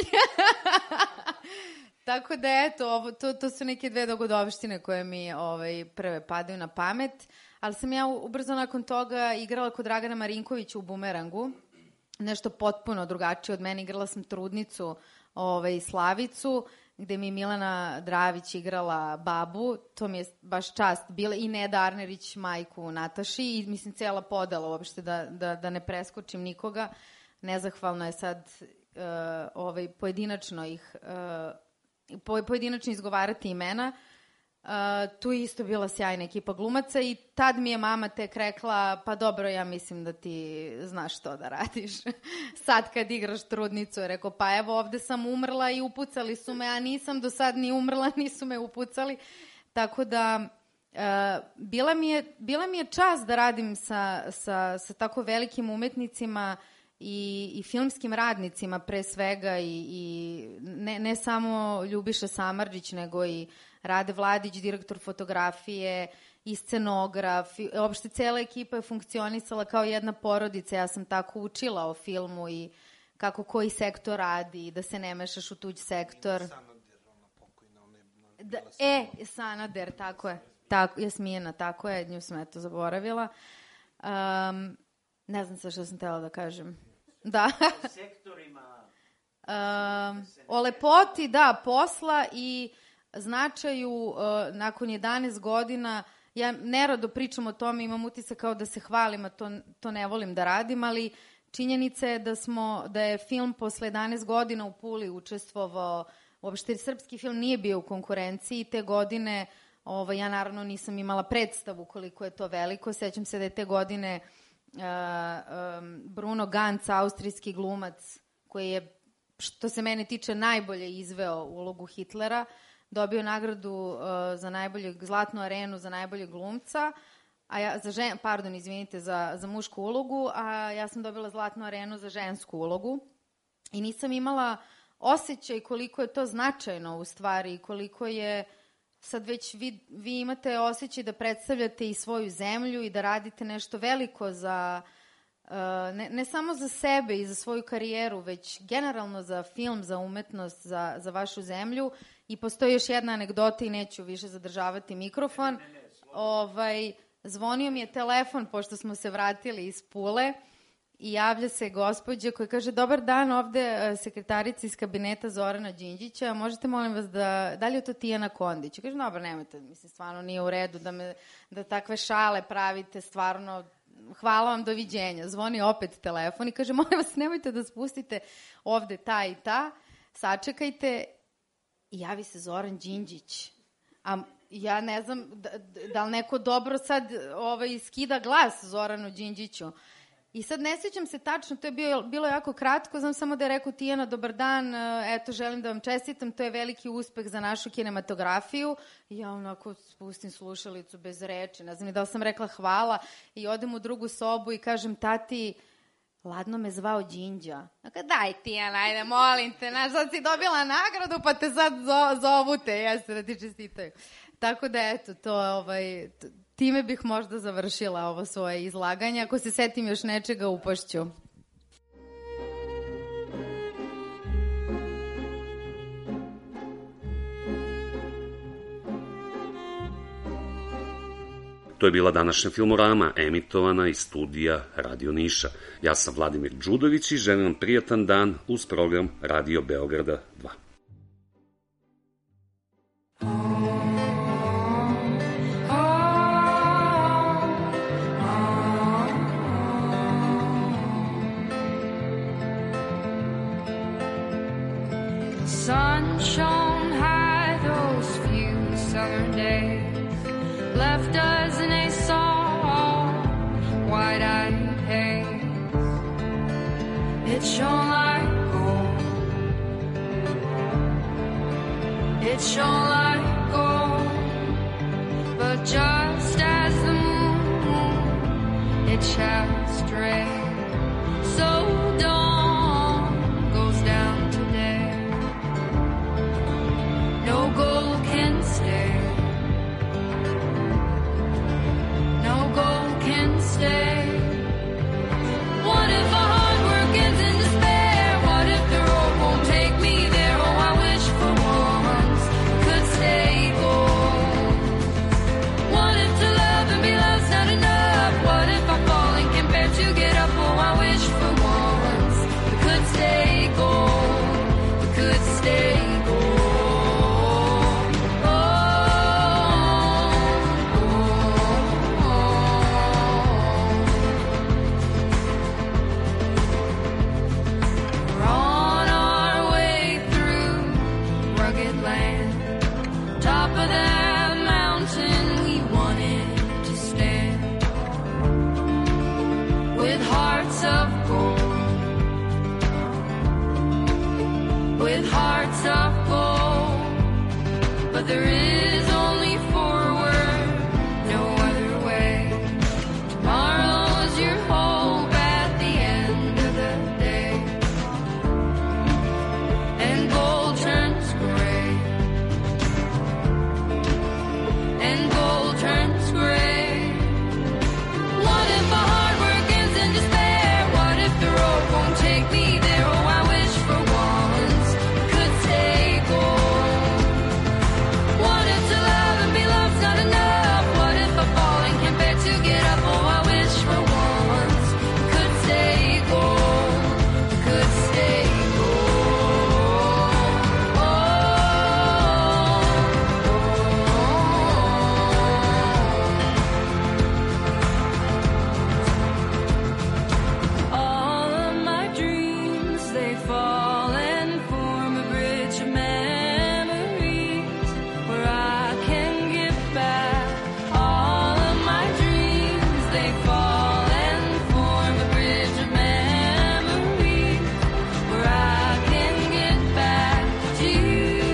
Tako da, eto, ovo, to, to su neke dve dogodovštine koje mi ovaj, prve padaju na pamet, ali sam ja ubrzo nakon toga igrala kod Dragana Marinkovića u Bumerangu, nešto potpuno drugačije od mene, igrala sam trudnicu ovaj, Slavicu, gde mi je Milana Dravić igrala babu, to mi je baš čast bila, i Neda Arnerić majku Nataši, i mislim cela podela uopšte, da, da, da ne preskočim nikoga, nezahvalno je sad uh, ovaj, pojedinačno ih... Uh, Po, pojedinačno izgovarati imena. Uh, tu je isto bila sjajna ekipa glumaca i tad mi je mama tek rekla, pa dobro, ja mislim da ti znaš što da radiš. Sad kad igraš trudnicu, je rekao, pa evo ovde sam umrla i upucali su me, a nisam do sad ni umrla, nisu me upucali. Tako da uh, bila, mi je, bila mi je čast da radim sa, sa, sa tako velikim umetnicima I, i filmskim radnicima pre svega, i, i ne, ne samo Ljubiša Samardžić, nego i Rade Vladić, direktor fotografije, i scenograf, i uopšte cela ekipa je funkcionisala kao jedna porodica. Ja sam tako učila o filmu i kako koji sektor radi, da se ne mešaš u tuđ sektor. Da, e, Sanader, tako je. Tako, Jasmina, tako je, nju sam eto zaboravila. Um, ne znam sa što sam htjela da kažem. Da. Sektorima. um, o lepoti, da, posla i značaju uh, nakon jedanaest godina. Ja nerado pričam o tome, imam utisak kao da se hvalim, a to, to ne volim da radim, ali činjenica je da, smo, da je film posle jedanaest godina u Puli učestvovao, uopšte srpski film nije bio u konkurenciji te godine. Ovo, ja naravno nisam imala predstavu koliko je to veliko. Sećam se da je te godine uh, um, Bruno Ganz, austrijski glumac, koji je, što se mene tiče, najbolje izveo ulogu Hitlera, dobio nagradu uh, za najboljeg, Zlatnu arenu za najboljeg glumca, a ja, za žen, pardon, izvinite, za, za mušku ulogu, a ja sam dobila Zlatnu arenu za žensku ulogu. I nisam imala osjećaj koliko je to značajno u stvari, koliko je sad već vi, vi imate osjećaj da predstavljate i svoju zemlju i da radite nešto veliko za, uh, ne, ne samo za sebe i za svoju karijeru, već generalno za film, za umetnost, za, za vašu zemlju. I postoji još jedna anegdota i neću više zadržavati mikrofon. Ne, ne, ne, ovaj, zvonio mi je telefon, pošto smo se vratili iz Pule, i javlja se gospođa koja kaže, dobar dan, ovde sekretarica iz kabineta Zorana Đinđića, možete molim vas da, da li je to Tijana Kondić? Kaže, dobro, nemojte, mislim, stvarno nije u redu da, me, da takve šale pravite, stvarno, hvala vam, doviđenja. Zvoni opet telefon i kaže, molim vas, nemojte da spustite ovde ta i ta. sačekajte, i javi se Zoran Đinđić. A ja ne znam da, da li neko dobro sad ovaj, skida glas Zoranu Đinđiću. I sad ne sjećam se tačno, to je bio, bilo jako kratko, znam samo da je rekao Tijana, dobar dan, eto, želim da vam čestitam, to je veliki uspeh za našu kinematografiju. I ja onako spustim slušalicu bez reči, ne znam ni da li sam rekla hvala, i odem u drugu sobu i kažem, tati, ladno me zvao Đinđa. Dakle, daj Tijana, ajde, molim te, znaš, sad si dobila nagradu, pa te sad zo, zovu te, jeste da ti čestitaju. Tako da, eto, to je ovaj... Time bih možda završila ovo svoje izlaganje. Ako se setim još nečega, upašću. To je bila današnja Filmorama, emitovana iz studija Radio Niša. Ja sam Vladimir Đudović i želim vam prijatan dan uz program Radio Beograda dva. Sun shone high those few summer days, left us in a soft, wide-eyed haze. It shone like gold, it shone like gold, but just as the moon, it shall stray. So dawn goes down today. No gold can stay. No gold can stay. What if our hard work ends in despair? What if the road won't take me there? Oh, I wish for once we could stay gold. What if to love and be loved's not enough? What if I fall and can't bear to get up? Oh, I wish for once we could stay gold. We could stay gold. There is only forward, no other way. Tomorrow's your hope at the end of the day. And gold turns gray. And gold turns gray. What if my hard work ends in despair? What if the road won't take me there? Oh, I wish for once we could stay gold. What if to love and be loved's not enough? What if I fall and can't bear to get up? Oh, I wish for once we could stay gold. We could stay gold. Oh, oh, oh. All of my dreams, they fall and form a bridge of memories where I can get back. All of my dreams, they fall and form a bridge of memories where I can get back to you.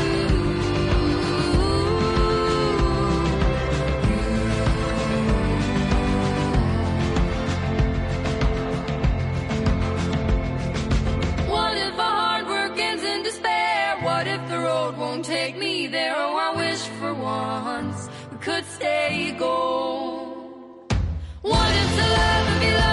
What if our hard work ends in despair? What if the road won't take me there? Oh, I wish for once we could stay gold. What if to love and be loved